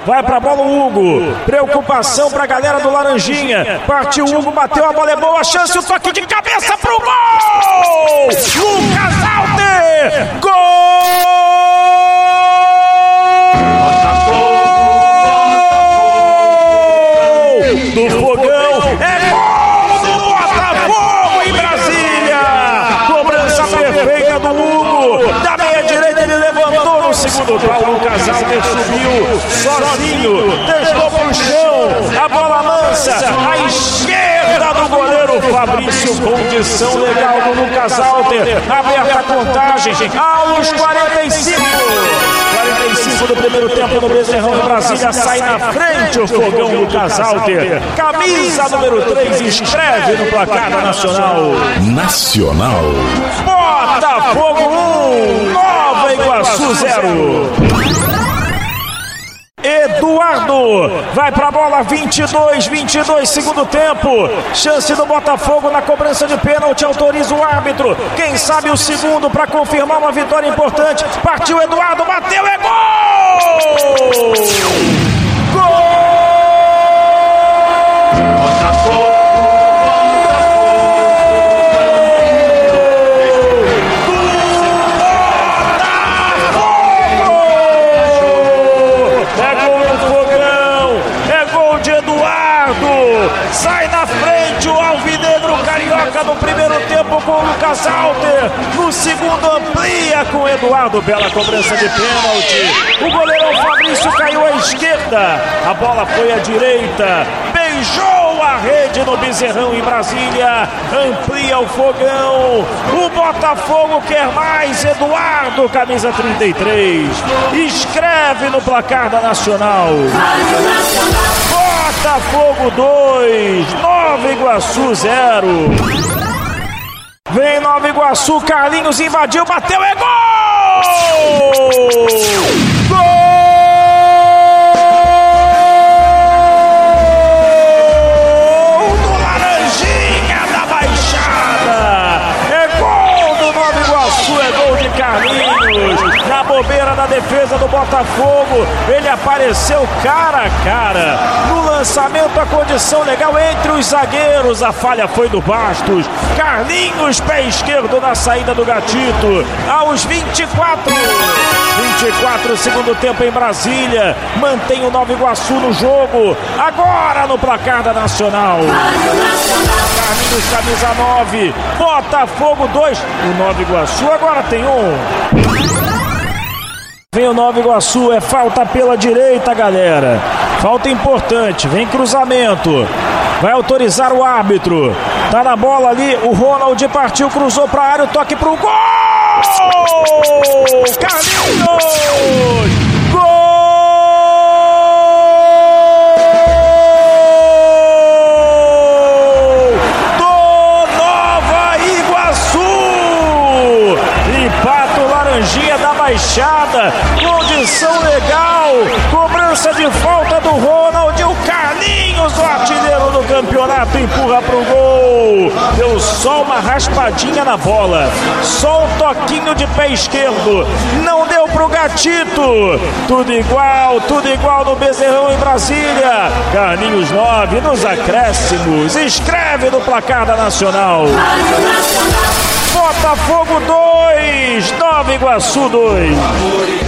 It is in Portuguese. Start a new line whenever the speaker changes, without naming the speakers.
Vai pra bola o Hugo. Preocupação pra galera do Laranjinha. Partiu o Hugo, bateu, a bola é boa. Chance, o toque de cabeça pro gol! Lucas Alter! Gol! Do Fogão, é gol do Botafogo em Brasília! Cobrança perfeita do Hugo, da meia direita ele levantou no segundo pau, o Lucas Alter subiu sozinho, deixou pro chão, a bola lança, à esquerda do goleiro Fabrício, condição legal do Lucas Alter, aberta a contagem, aos 45 do primeiro tempo no Bezerrão em Brasília, sai na frente o Fogão Lucas Alter. Camisa número 3, escreve no placar da Nacional. Botafogo 1, Nova Iguaçu 0. Eduardo vai pra bola, 22, segundo tempo. Chance do Botafogo na cobrança de pênalti, autoriza o árbitro. Quem sabe o segundo para confirmar uma vitória importante. Partiu Eduardo, bateu, é gol! Gol! Botafogo! Sai na frente o alvinegro carioca no primeiro tempo com o Lucas Alter. No segundo amplia com o Eduardo. Bela cobrança de pênalti. O goleirão Fabrício caiu à esquerda. A bola foi à direita. Beijou a rede no Bezerrão em Brasília. Amplia o Fogão. O Botafogo quer mais. Eduardo, camisa 33. Escreve no placar da Nacional. Botafogo 2, Nova Iguaçu 0. Vem Nova Iguaçu, Carlinhos invadiu, bateu, é gol! Gol! Do Laranjinha da Baixada! É gol do Nova Iguaçu, é gol de Carlinhos. Na bobeira da defesa do Botafogo, ele apareceu cara a cara. No lançamento, a condição legal entre os zagueiros. A falha foi do Bastos. Carlinhos, pé esquerdo na saída do Gatito. Aos 24, segundo tempo em Brasília. Mantém o Nova Iguaçu no jogo. Agora no placar da Nacional. Carlinhos, camisa 9. Botafogo 2. O Nova Iguaçu agora tem 1. Vem o Nova Iguaçu, é falta pela direita, galera. Falta importante, vem cruzamento. Vai autorizar o árbitro. Tá na bola ali, o Ronald partiu, cruzou pra área, o toque pro gol! Carlinhos! Gol! Do Nova Iguaçu! Empata o Laranjinha da Baixada, condição legal, cobrança de falta do Ronald, o Carlinhos, o artilheiro do campeonato, empurra pro gol, deu só uma raspadinha na bola, só um toquinho de pé esquerdo, não deu pro Gatito, tudo igual no Bezerrão em Brasília. Carlinhos 9 nos acréscimos, escreve no placar da Nacional. Botafogo 2, Nova Iguaçu 2.